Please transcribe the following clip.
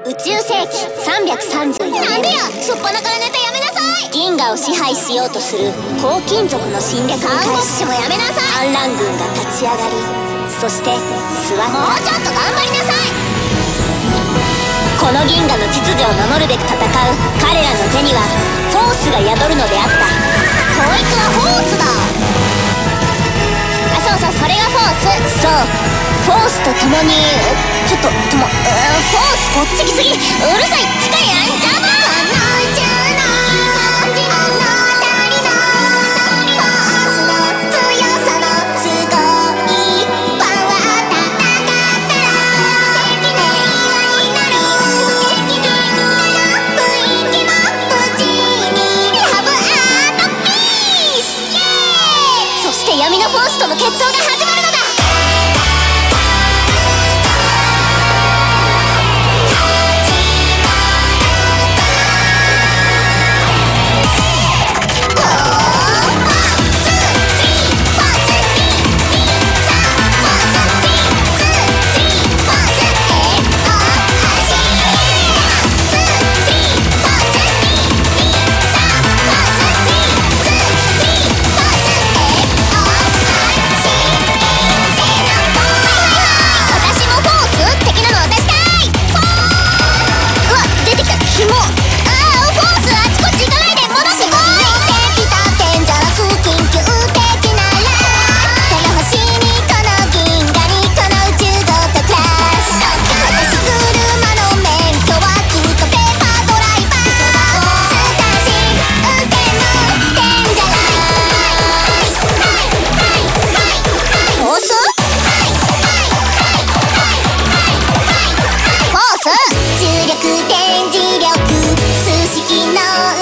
宇宙世紀334年。 なんでや、しょっぱなからネタやめなさい。 銀河を支配しようとする黄金族の侵略に対三国し志もやめなさい。 反乱軍が立ち上がり、そしてスワもうちょっと頑張りなさい。 この銀河の秩序を守るべく戦う彼らの手にはフォースが宿るのであった。 こいつはフォースだ。あ、そうそう、それがフォース。 そう、フォースと共にちょっとフォースこっち来すぎ。うるさい、近いやんじゃま。 闇のフォースとの決闘が始まるのだ。重力電磁力数式の